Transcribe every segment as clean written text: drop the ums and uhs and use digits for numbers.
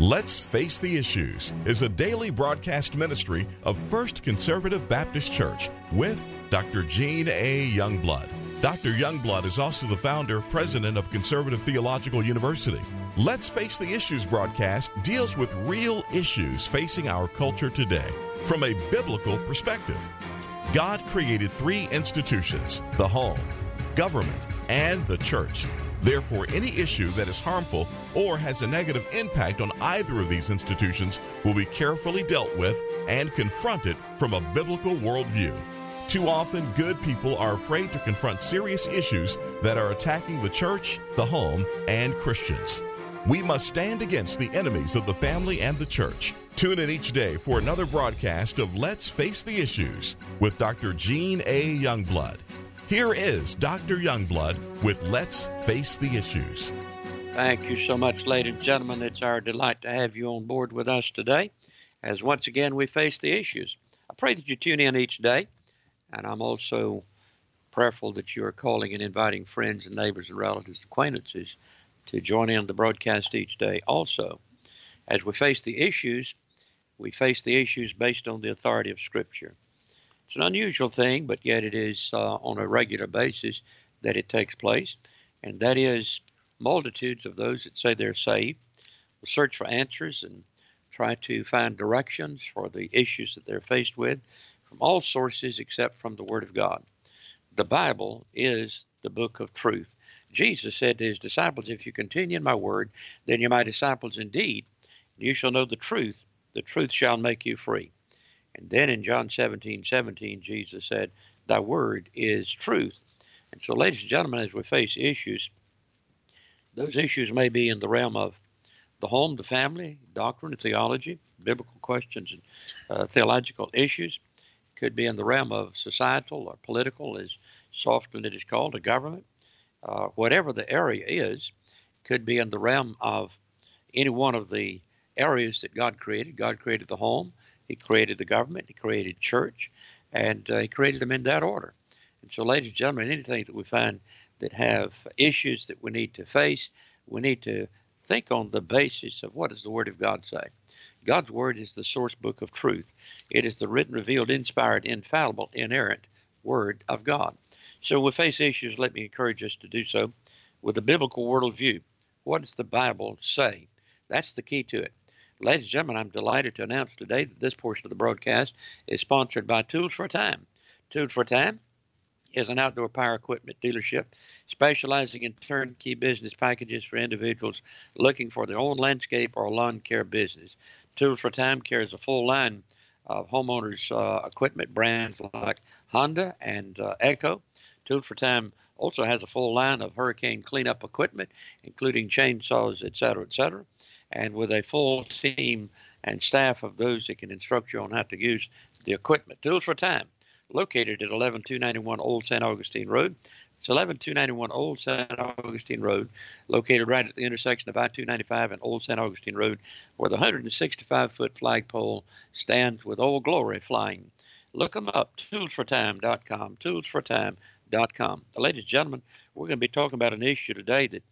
Let's Face the Issues is a daily broadcast ministry of First Conservative Baptist Church with Dr. Gene A. Youngblood. Dr. Youngblood is also the founder, president of Conservative Theological University. Let's Face the Issues broadcast deals with real issues facing our culture today from a biblical perspective. God created three institutions: the home, government, and the church. Therefore, any issue that is harmful or has a negative impact on either of these institutions will be carefully dealt with and confronted from a biblical worldview. Too often, good people are afraid to confront serious issues that are attacking the church, the home, and Christians. We must stand against the enemies of the family and the church. Tune in each day for another broadcast of Let's Face the Issues with Dr. Gene A. Youngblood. Here is Dr. Youngblood with Let's Face the Issues. Thank you so much, ladies and gentlemen. It's our delight to have you on board with us today as once again we face the issues. I pray that you tune in each day, and I'm also prayerful that you are calling and inviting friends and neighbors and relatives and acquaintances to join in the broadcast each day also. As we face the issues based on the authority of Scripture. It's an unusual thing, but yet it is on a regular basis that it takes place, and that is multitudes of those that say they're saved will search for answers and try to find directions for the issues that they're faced with from all sources except from the Word of God. The Bible is the book of truth. Jesus said to his disciples, "If you continue in my word, then you're my disciples indeed. You shall know the truth shall make you free." And then in John 17:17, Jesus said, "Thy word is truth." And so, ladies and gentlemen, as we face issues, those issues may be in the realm of the home, the family, doctrine, and theology, biblical questions and theological issues. Could be in the realm of societal or political, as so often it is called, a government. Whatever the area is, could be in the realm of any one of the areas that God created. God created the home. He created the government, he created church, and he created them in that order. And so, ladies and gentlemen, anything that we find that have issues that we need to face, we need to think on the basis of what does the Word of God say. God's Word is the source book of truth. It is the written, revealed, inspired, infallible, inerrant Word of God. So when we face issues, let me encourage us to do so with a biblical worldview. What does the Bible say? That's the key to it. Ladies and gentlemen, I'm delighted to announce today that this portion of the broadcast is sponsored by Tools for a Time. Tools for a Time is an outdoor power equipment dealership specializing in turnkey business packages for individuals looking for their own landscape or lawn care business. Tools for a Time carries a full line of homeowners' equipment brands like Honda and Echo. Tools for a Time also has a full line of hurricane cleanup equipment, including chainsaws, etc., and with a full team and staff of those that can instruct you on how to use the equipment. Tools for a Time, located at 11291 Old St. Augustine Road. It's 11291 Old St. Augustine Road, located right at the intersection of I-295 and Old St. Augustine Road, where the 165-foot flagpole stands with Old Glory flying. Look them up, toolsfortime.com, toolsfortime.com. Ladies and gentlemen, we're going to be talking about an issue today that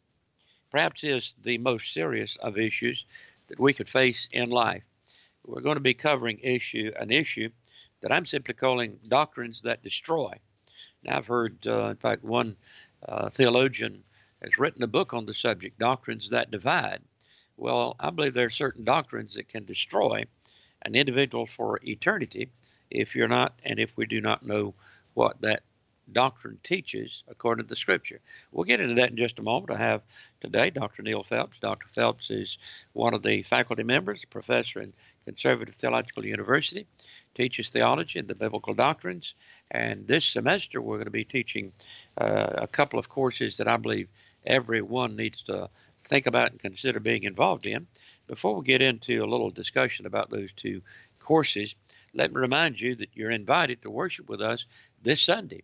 perhaps is the most serious of issues that we could face in life. We're going to be covering an issue that I'm simply calling doctrines that destroy. Now, I've heard, in fact, one theologian has written a book on the subject, Doctrines That Divide. Well, I believe there are certain doctrines that can destroy an individual for eternity if we do not know what that doctrine teaches according to the Scripture. We'll get into that in just a moment. I have today Dr. Neil Phelps. Dr. Phelps is one of the faculty members, a professor in Conservative Theological University, teaches theology and the biblical doctrines, and this semester we're going to be teaching a couple of courses that I believe everyone needs to think about and consider being involved in. Before we get into a little discussion about those two courses, let me remind you that you're invited to worship with us this Sunday.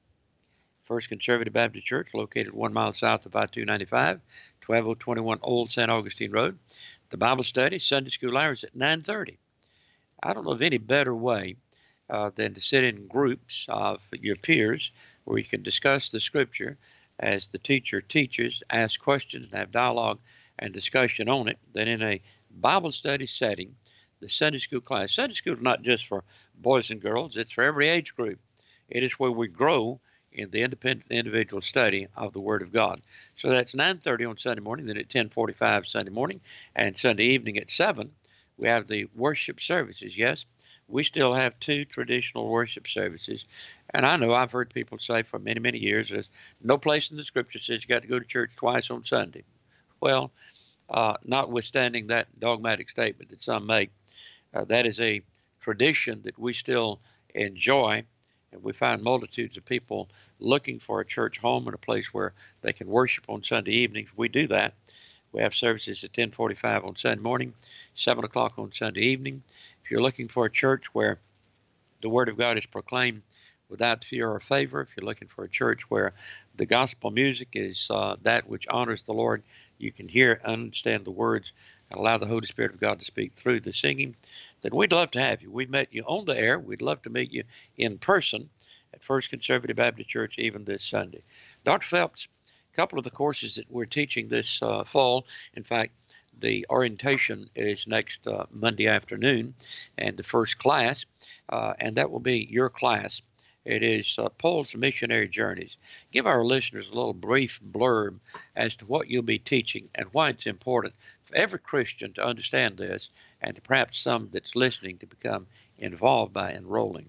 First Conservative Baptist Church, located 1 mile south of I-295, 12021 Old St. Augustine Road. The Bible study, Sunday school hours at 9:30. I don't know of any better way than to sit in groups of your peers where you can discuss the Scripture as the teacher teaches, ask questions, and have dialogue and discussion on it, then in a Bible study setting, the Sunday school class. Sunday school is not just for boys and girls, it's for every age group. It is where we grow in the independent individual study of the Word of God. So that's 9:30 on Sunday morning, then at 10:45 Sunday morning, and Sunday evening at 7, we have the worship services. Yes, we still have 2 traditional worship services. And I know I've heard people say for many, many years, there's no place in the Scripture says you got to go to church twice on Sunday. Well, notwithstanding that dogmatic statement that some make, that is a tradition that we still enjoy, and we find multitudes of people looking for a church home and a place where they can worship on Sunday evenings. We do that. We have services at 10:45 on Sunday morning, 7 o'clock on Sunday evening. If you're looking for a church where the Word of God is proclaimed without fear or favor, if you're looking for a church where the gospel music is that which honors the Lord, you can hear and understand the words and allow the Holy Spirit of God to speak through the singing, then we'd love to have you. We've met you on the air. We'd love to meet you in person at First Conservative Baptist Church even this Sunday. Dr. Phelps, a couple of the courses that we're teaching this fall, in fact, the orientation is next Monday afternoon, and the first class, and that will be your class. It is Paul's Missionary Journeys. Give our listeners a little brief blurb as to what you'll be teaching and why it's important for every Christian to understand this, and to perhaps some that's listening to become involved by enrolling.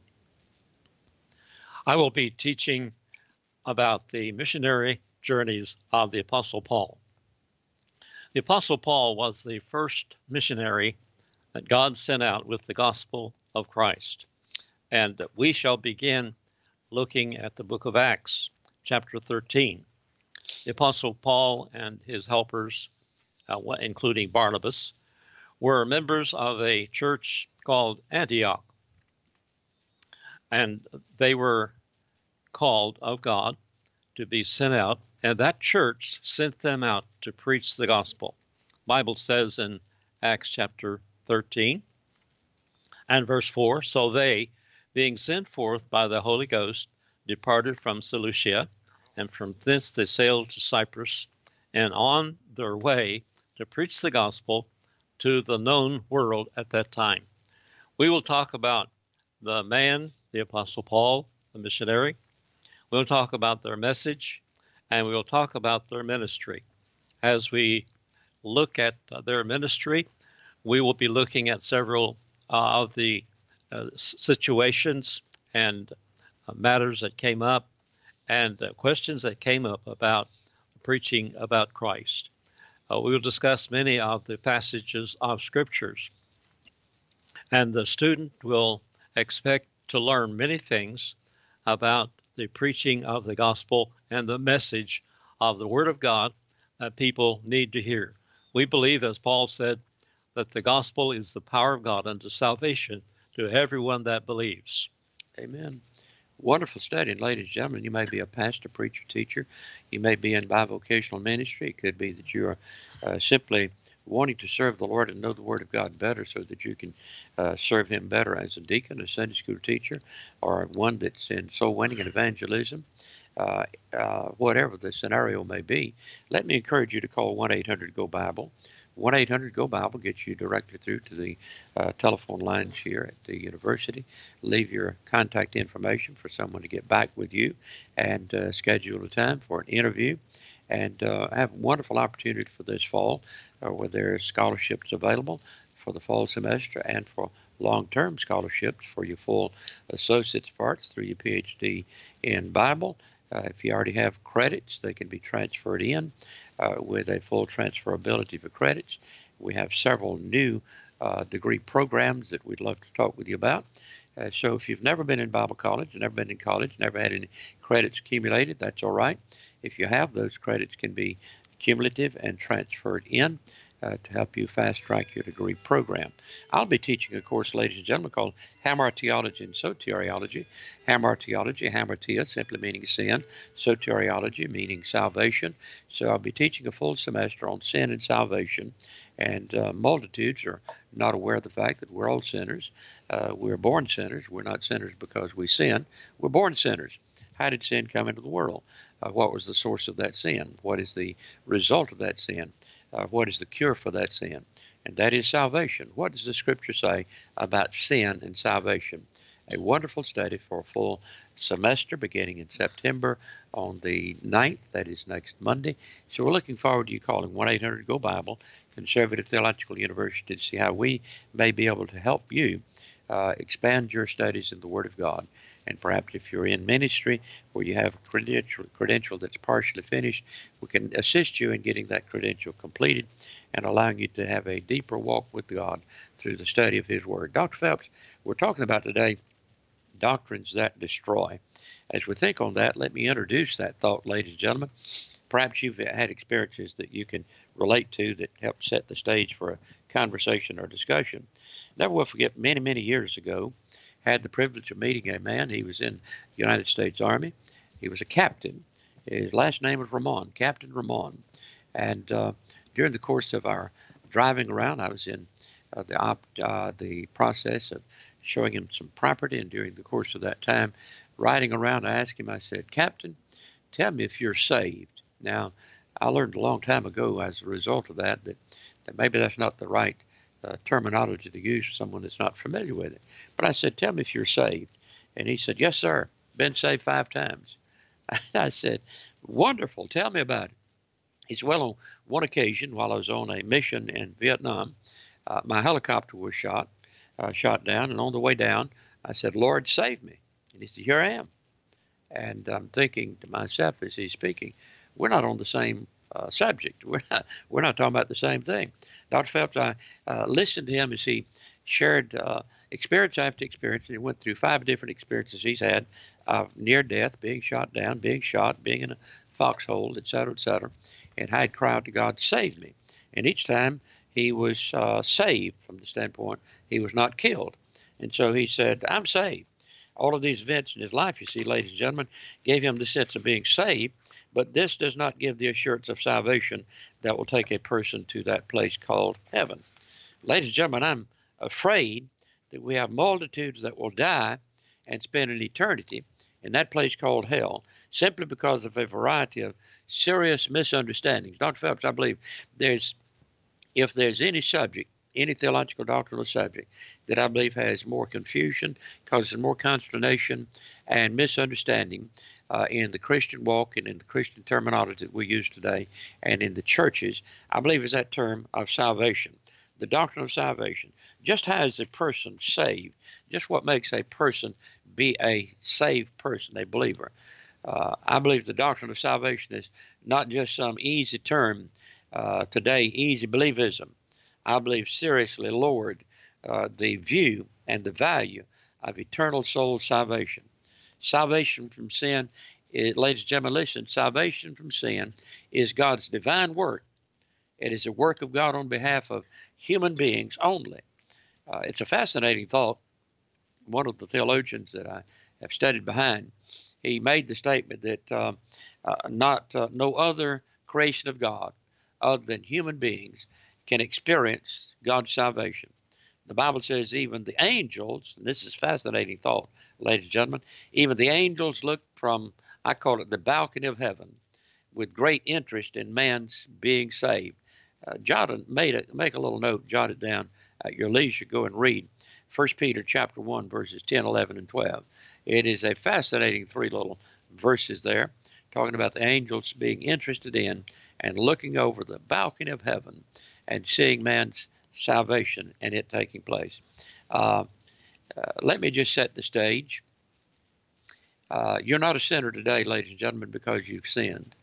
I will be teaching about the missionary journeys of the Apostle Paul. The Apostle Paul was the first missionary that God sent out with the gospel of Christ. And we shall begin looking at the book of Acts, chapter 13. The Apostle Paul and his helpers, including Barnabas, were members of a church called Antioch. And they were called of God to be sent out, and that church sent them out to preach the gospel. The Bible says in Acts chapter 13 and verse 4, so they, being sent forth by the Holy Ghost, departed from Seleucia, and from thence they sailed to Cyprus, and on their way to preach the gospel to the known world at that time. We will talk about the man, the Apostle Paul, the missionary. We'll talk about their message, and we will talk about their ministry. As we look at their ministry, we will be looking at several of the situations and matters that came up, and questions that came up about preaching about Christ. We will discuss many of the passages of scriptures, and the student will expect to learn many things about the preaching of the gospel and the message of the Word of God that people need to hear. We believe, as Paul said, that the gospel is the power of God unto salvation to everyone that believes. Amen. Wonderful study. And ladies and gentlemen, you may be a pastor, preacher, teacher. You may be in bivocational ministry. It could be that you are simply wanting to serve the Lord and know the Word of God better so that you can serve Him better as a deacon, a Sunday school teacher, or one that's in soul winning and evangelism. Whatever the scenario may be, let me encourage you to call 1-800-GO-BIBLE. 1-800-GO-BIBLE gets you directly through to the telephone lines here at the university. Leave your contact information for someone to get back with you and schedule a time for an interview. And have a wonderful opportunity for this fall where there are scholarships available for the fall semester and for long-term scholarships for your full associate's parts through your PhD in Bible. If you already have credits, they can be transferred in with a full transferability for credits. We have several new degree programs that we'd love to talk with you about. So if you've never been in Bible college, never been in college, never had any credits accumulated, that's all right. If you have, those credits can be cumulative and transferred in to help you fast-track your degree program. I'll be teaching a course, ladies and gentlemen, called Hamartiology and Soteriology. Hamartiology, hamartia, simply meaning sin, soteriology, meaning salvation. So I'll be teaching a full semester on sin and salvation, and multitudes are not aware of the fact that we're all sinners. We're born sinners. We're not sinners because we sin. We're born sinners. How did sin come into the world? What was the source of that sin? What is the result of that sin? what is the cure for that sin? And that is salvation. What does the Scripture say about sin and salvation? A wonderful study for a full semester beginning in September on the 9th, that is next Monday. So we're looking forward to you calling 1-800-GO-BIBLE, Conservative Theological University, to see how we may be able to help you expand your studies in the Word of God. And perhaps if you're in ministry where you have a credential that's partially finished, we can assist you in getting that credential completed and allowing you to have a deeper walk with God through the study of His Word. Dr. Phelps, we're talking about today doctrines that destroy. As we think on that, let me introduce that thought, ladies and gentlemen. Perhaps you've had experiences that you can relate to that help set the stage for a conversation or discussion. Never will forget, many, many years ago, had the privilege of meeting a man. He was in the United States Army. He was a captain. His last name was Ramon, Captain Ramon. And during the course of our driving around, I was in the process of showing him some property. And during the course of that time, riding around, I asked him, I said, Captain, tell me if you're saved. Now, I learned a long time ago as a result of that maybe that's not the right terminology to use for someone that's not familiar with it. But I said, tell me if you're saved. And he said, yes, sir. Been saved 5 times. I said, wonderful. Tell me about it. He said, well, on one occasion while I was on a mission in Vietnam, my helicopter was shot down. And on the way down, I said, Lord, save me. And he said, here I am. And I'm thinking to myself as he's speaking, we're not on the same subject. We're not talking about the same thing. Dr. Phelps, I listened to him as he shared experience after experience, and he went through 5 different experiences he's had of near death, being shot down, being shot, being in a foxhole, et cetera, and how he'd cried out to God, save me. And each time he was saved from the standpoint he was not killed. And so he said, I'm saved. All of these events in his life, you see, ladies and gentlemen, gave him the sense of being saved. But this does not give the assurance of salvation that will take a person to that place called heaven. Ladies and gentlemen, I'm afraid that we have multitudes that will die and spend an eternity in that place called hell simply because of a variety of serious misunderstandings. Dr. Phelps, I believe if there's any subject, any theological doctrinal subject that I believe has more confusion, causes more consternation and misunderstanding in the Christian walk and in the Christian terminology that we use today and in the churches, I believe is that term of salvation, the doctrine of salvation. Just how is a person saved? Just what makes a person be a saved person, a believer? I believe the doctrine of salvation is not just some easy term today, easy believism. I believe seriously lowered the view and the value of eternal soul salvation. Salvation from sin, ladies and gentlemen, listen, salvation from sin is God's divine work. It is a work of God on behalf of human beings only. It's a fascinating thought. One of the theologians that I have studied behind, he made the statement that no other creation of God other than human beings can experience God's salvation. The Bible says even the angels, and this is a fascinating thought, ladies and gentlemen, even the angels look from, I call it the balcony of heaven, with great interest in man's being saved. Make a little note, jot it down at your leisure, go and read 1 Peter chapter 1, verses 10, 11, and 12. It is a fascinating 3 little verses there, talking about the angels being interested in and looking over the balcony of heaven and seeing man's salvation and it taking place. Let me just set the stage. You're not a sinner today, ladies and gentlemen, because you've sinned.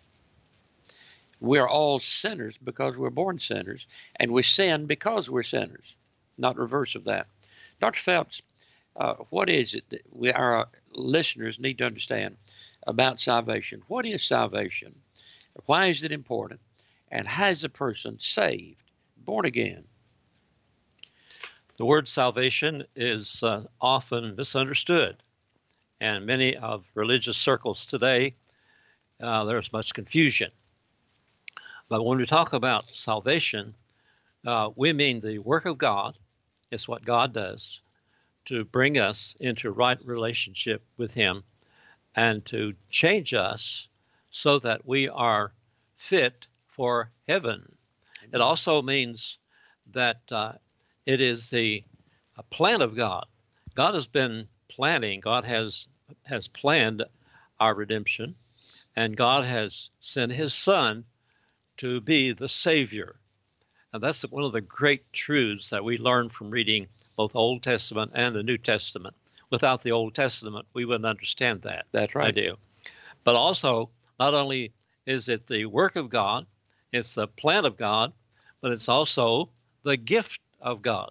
We're all sinners because we're born sinners, and we sin because we're sinners, not reverse of that. Dr. Phelps, what is it that our listeners need to understand about salvation? What is salvation? Why is it important? And how is a person saved, born again? The word salvation is often misunderstood. And many of religious circles today, there's much confusion. But when we talk about salvation, we mean the work of God. It's what God does to bring us into right relationship with Him and to change us so that we are fit for heaven. It also means that it is the plan of God. God has been planning. God has planned our redemption, and God has sent his Son to be the Savior. And that's one of the great truths that we learn from reading both Old Testament and the New Testament. Without the Old Testament, we wouldn't understand that. That's right. idea. But also, not only is it the work of God, it's the plan of God, but it's also the gift of God.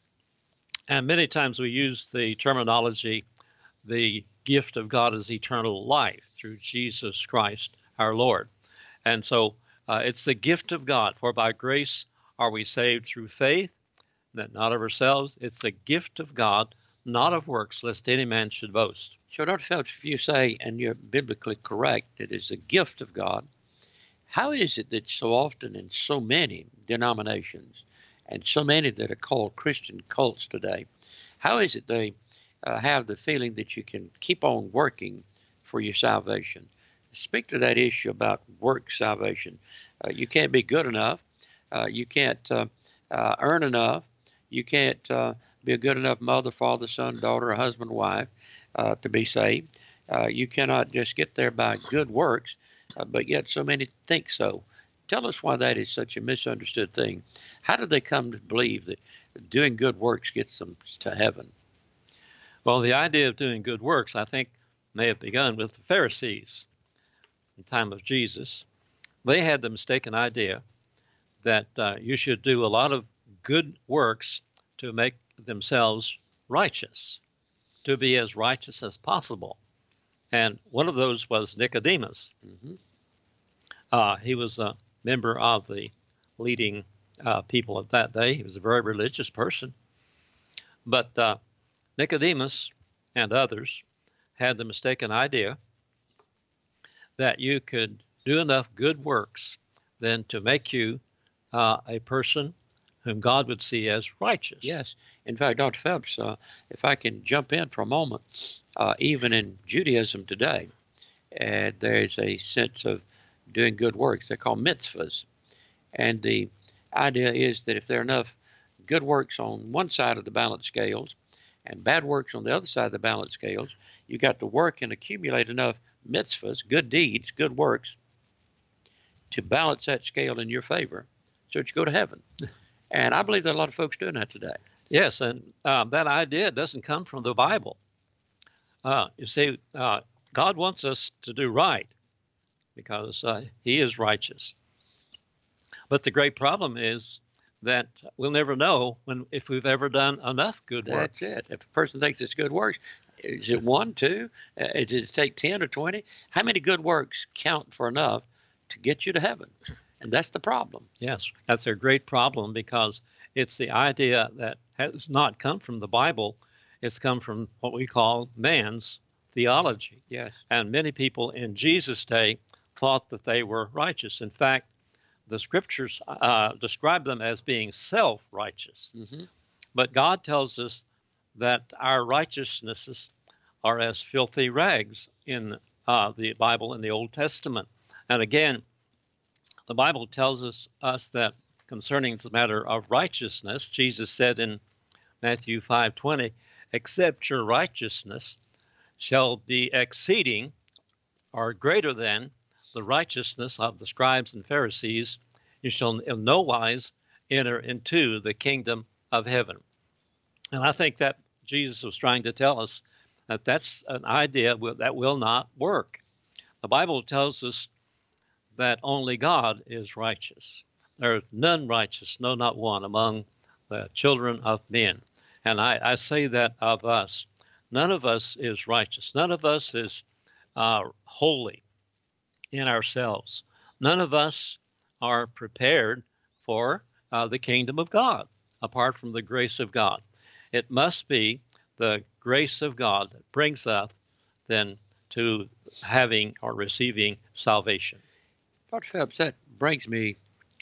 And many times we use the terminology, the gift of God is eternal life through Jesus Christ our Lord. And so it's the gift of God, for by grace are we saved through faith, that not of ourselves. It's the gift of God, not of works, lest any man should boast. So, Dr. Phelps, if you say, and you're biblically correct, it is the gift of God, how is it that so often in so many denominations and so many that are called Christian cults today, how is it they have the feeling that you can keep on working for your salvation? Speak to that issue about work salvation. You can't be good enough. You can't earn enough. You can't be a good enough mother, father, son, daughter, husband, wife to be saved. You cannot just get there by good works, but yet so many think so. Tell us why that is such a misunderstood thing. How did they come to believe that doing good works gets them to heaven? Well, the idea of doing good works, I think, may have begun with the Pharisees in the time of Jesus. They had the mistaken idea that you should do a lot of good works to make themselves righteous, to be as righteous as possible. And one of those was Nicodemus. Mm-hmm. He was a member of the leading people of that day. He was a very religious person. But Nicodemus and others had the mistaken idea that you could do enough good works then to make you a person whom God would see as righteous. Yes. In fact, Dr. Phelps, if I can jump in for a moment, even in Judaism today, there is a sense of doing good works. They're called mitzvahs. And the idea is that if there are enough good works on one side of the balance scales and bad works on the other side of the balance scales, you got to work and accumulate enough mitzvahs, good deeds, good works, to balance that scale in your favor so that you go to heaven. And I believe there are a lot of folks doing that today. Yes, and that idea doesn't come from the Bible. You see, God wants us to do right because he is righteous. But the great problem is that we'll never know if we've ever done enough good works. That's it. If a person thinks it's good works, is it 1, 2? Does it take 10 or 20? How many good works count for enough to get you to heaven? And that's the problem. Yes, that's a great problem because it's the idea that has not come from the Bible. It's come from what we call man's theology. Yes. And many people in Jesus' day thought that they were righteous. In fact, the scriptures describe them as being self-righteous. Mm-hmm. But God tells us that our righteousnesses are as filthy rags in the Bible in the Old Testament. And again, the Bible tells us that concerning the matter of righteousness, Jesus said in Matthew 5:20, except your righteousness shall be exceeding or greater than the righteousness of the scribes and Pharisees, you shall in no wise enter into the kingdom of heaven. And I think that Jesus was trying to tell us that that's an idea that will not work. The Bible tells us that only God is righteous. There is none righteous, no, not one, among the children of men. And I say that of us. None of us is righteous. None of us is holy in ourselves. None of us are prepared for the kingdom of God, apart from the grace of God. It must be the grace of God that brings us then to having or receiving salvation. Dr. Phelps, that brings me,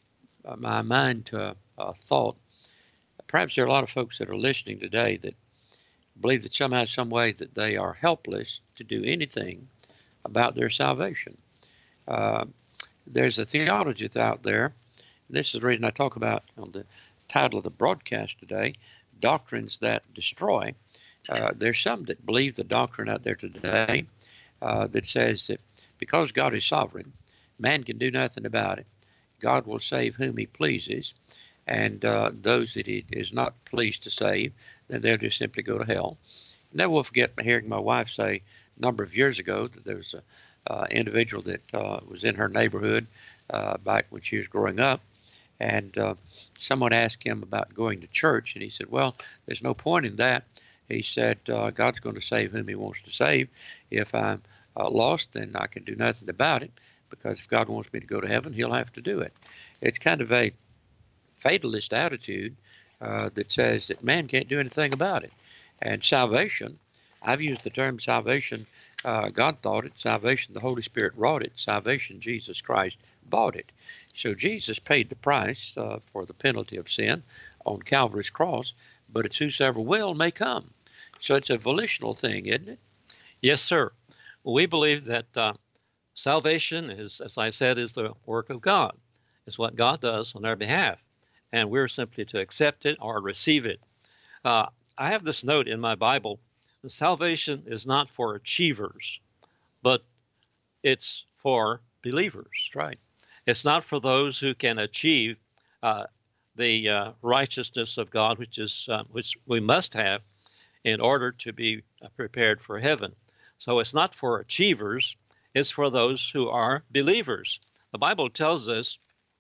my mind to a thought. Perhaps there are a lot of folks that are listening today that believe that somehow, some way, that they are helpless to do anything about their salvation. There's a theology out there This is the reason I talk about on the title of the broadcast today, Doctrines That Destroy. There's some that believe the doctrine out there today that says that because God is sovereign, man can do nothing about it. God will save whom he pleases, and those that he is not pleased to save, then they'll just simply go to hell. Never will forget hearing my wife say a number of years ago that there was an individual that was in her neighborhood back when she was growing up, and someone asked him about going to church, and he said, well, there's no point in that. He said, God's going to save whom he wants to save. If I'm lost, then I can do nothing about it, because if God wants me to go to heaven, he'll have to do it. It's kind of a fatalist attitude that says that man can't do anything about it. And salvation, I've used the term salvation. God thought it. Salvation, the Holy Spirit wrought it. Salvation, Jesus Christ bought it. So Jesus paid the price for the penalty of sin on Calvary's cross, but it's whosoever will may come. So it's a volitional thing, isn't it? Yes, sir. We believe that salvation is, as I said, is the work of God. It's what God does on our behalf, and we're simply to accept it or receive it. I have this note in my Bible: salvation is not for achievers, but it's for believers. That's right. It's not for those who can achieve the righteousness of God, which we must have in order to be prepared for heaven. So it's not for achievers. It's for those who are believers. The Bible tells us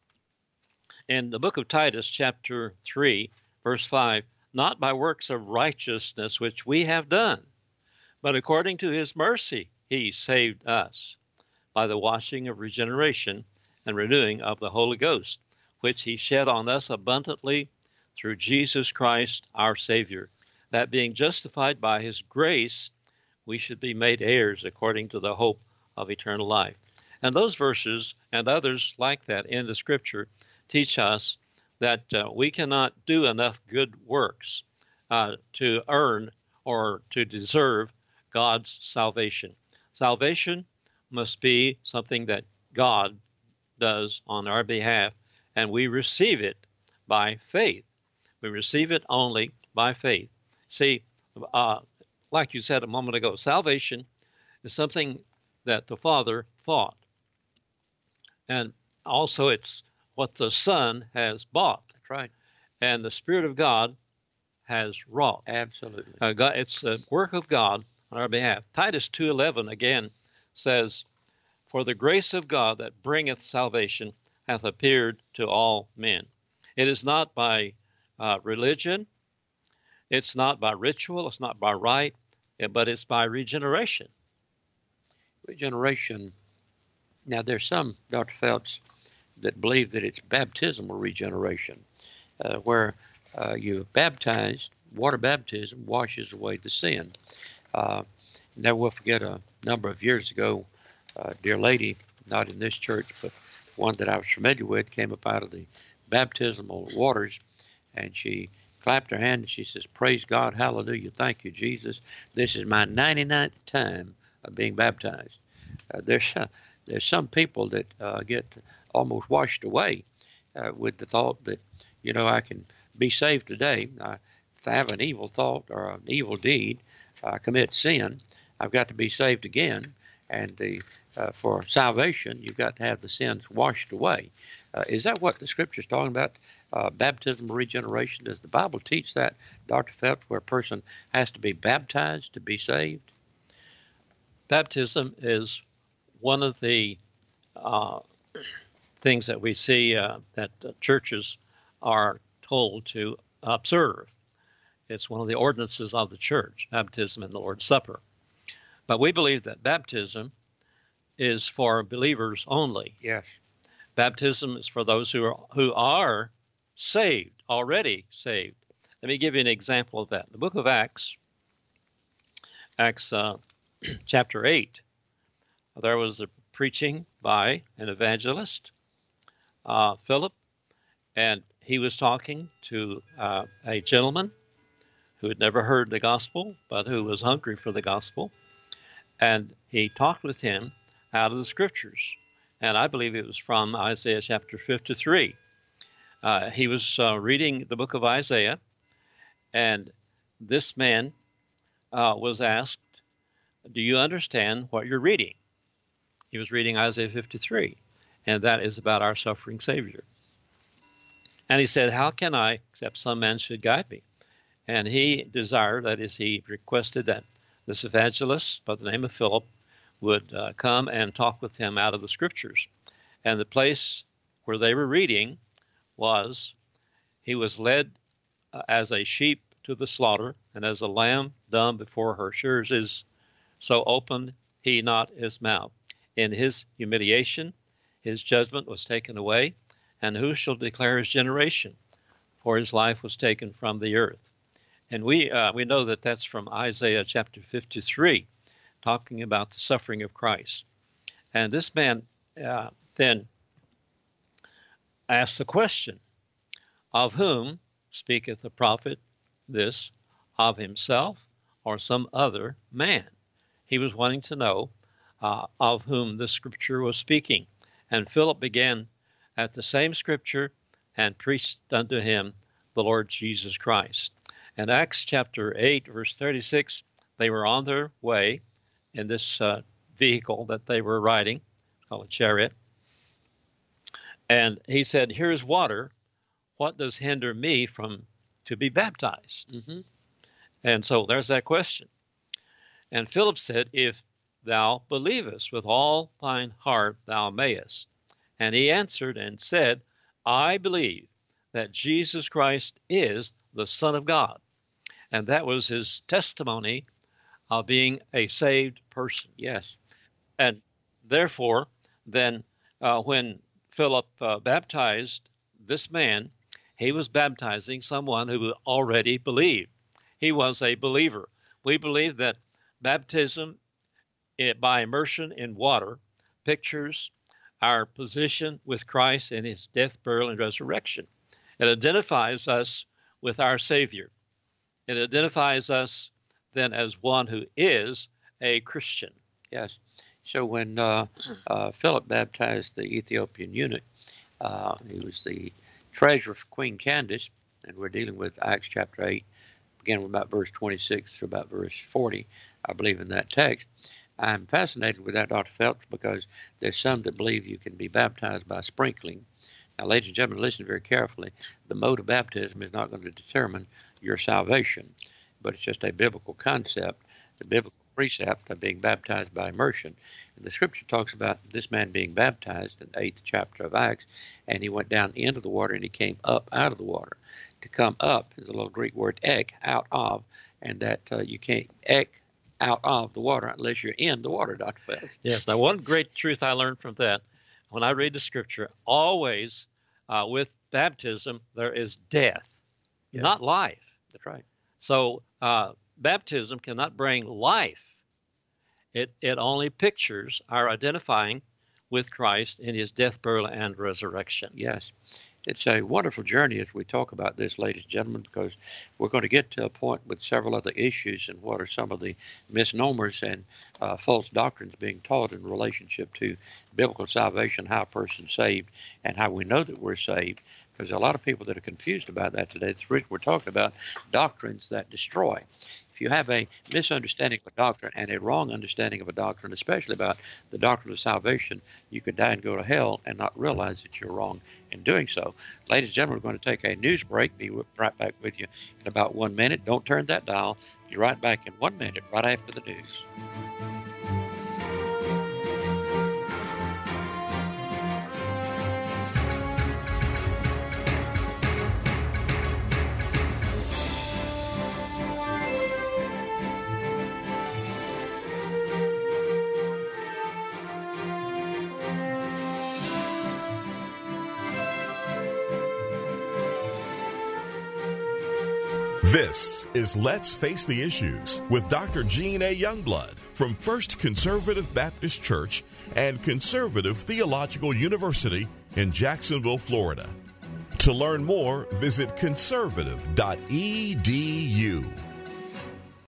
in the book of Titus, chapter 3, verse 5, not by works of righteousness which we have done, but according to his mercy he saved us by the washing of regeneration and renewing of the Holy Ghost, which he shed on us abundantly through Jesus Christ our Savior, that being justified by his grace, we should be made heirs according to the hope of eternal life. And those verses and others like that in the Scripture teach us that we cannot do enough good works to earn or to deserve God's salvation. Salvation must be something that God does on our behalf, and we receive it by faith. We receive it only by faith. See, like you said a moment ago, salvation is something that the Father thought. And also it's what the Son has bought. That's right. And the Spirit of God has wrought. Absolutely. It's the work of God on our behalf. Titus 2:11 again says, for the grace of God that bringeth salvation hath appeared to all men. It is not by religion, it's not by ritual, it's not by rite, but it's by regeneration. Regeneration. Now, there's some, Dr. Phelps, that believe that it's baptismal regeneration, where you're baptized. Water baptism washes away the sin. Never will forget a number of years ago, a dear lady, not in this church, but one that I was familiar with, came up out of the baptismal waters, and she clapped her hand and she says, praise God, hallelujah, thank you, Jesus. This is my 99th time of being baptized. There's some people that get almost washed away with the thought that, I can be saved today. If I have an evil thought or an evil deed, I commit sin, I've got to be saved again. And for salvation, you've got to have the sins washed away. Is that what the Scripture is talking about, baptismal regeneration? Does the Bible teach that, Dr. Phelps, where a person has to be baptized to be saved? Baptism is one of the things that we see that churches are told to observe. It's one of the ordinances of the church, baptism and the Lord's Supper. But we believe that baptism is for believers only. Yes. Baptism is for those who are saved, already saved. Let me give you an example of that. The book of Acts chapter 8, there was a preaching by an evangelist, Philip, and he was talking to a gentleman who had never heard the gospel, but who was hungry for the gospel. And he talked with him out of the Scriptures. And I believe it was from Isaiah chapter 53. he was reading the book of Isaiah, and this man was asked, do you understand what you're reading? He was reading Isaiah 53, and that is about our suffering Savior. And he said, how can I, except some man should guide me? And he desired, that is, he requested that this evangelist by the name of Philip would come and talk with him out of the Scriptures. And the place where they were reading was, he was led as a sheep to the slaughter, and as a lamb dumb before her shearers is, so opened he not his mouth. In his humiliation, his judgment was taken away, and who shall declare his generation? For his life was taken from the earth. And we know that that's from Isaiah chapter 53, talking about the suffering of Christ. And this man then asked the question, of whom speaketh the prophet this, of himself or some other man? He was wanting to know of whom the Scripture was speaking. And Philip began at the same Scripture and preached unto him the Lord Jesus Christ. In Acts chapter 8, verse 36, they were on their way in this vehicle that they were riding, called a chariot. And he said, here's water. What does hinder me from to be baptized? Mm-hmm. And so there's that question. And Philip said, if thou believest with all thine heart, thou mayest. And he answered and said, I believe that Jesus Christ is the Son of God. And that was his testimony of being a saved person. Yes. And therefore, then when Philip baptized this man, he was baptizing someone who already believed. He was a believer. We believe that baptism by immersion in water pictures our position with Christ in his death, burial, and resurrection. It identifies us with our Savior. It identifies us then as one who is a Christian. Yes. So when Philip baptized the Ethiopian eunuch, he was the treasurer for Queen Candace, and we're dealing with Acts chapter 8, beginning with about verse 26 through about verse 40, I believe, in that text. I'm fascinated with that, Dr. Phelps, because there's some that believe you can be baptized by sprinkling. Now, ladies and gentlemen, listen very carefully. The mode of baptism is not going to determine your salvation, but it's just a biblical concept, the biblical precept of being baptized by immersion. And the Scripture talks about this man being baptized in the 8th chapter of Acts, and he went down into the water and he came up out of the water. To come up is a little Greek word ek, out of, and that you can't ek out of the water unless you're in the water, Dr. Phelps. Yes. Now, one great truth I learned from that, when I read the Scripture, always with baptism there is death, not life. That's right. So baptism cannot bring life. It only pictures our identifying with Christ in his death, burial, and resurrection. Yes. It's a wonderful journey as we talk about this, ladies and gentlemen, because we're going to get to a point with several other issues and what are some of the misnomers and false doctrines being taught in relationship to biblical salvation, how a person's saved, and how we know that we're saved. Because a lot of people that are confused about that today. That's the reason we're talking about doctrines that destroy. If you have a misunderstanding of a doctrine and a wrong understanding of a doctrine, especially about the doctrine of salvation, you could die and go to hell and not realize that you're wrong in doing so. Ladies and gentlemen, we're going to take a news break. Be right back with you in about 1 minute. Don't turn that dial. Be right back in 1 minute, right after the news. This is Let's Face the Issues with Dr. Gene A. Youngblood from First Conservative Baptist Church and Conservative Theological University in Jacksonville, Florida. To learn more, visit conservative.edu.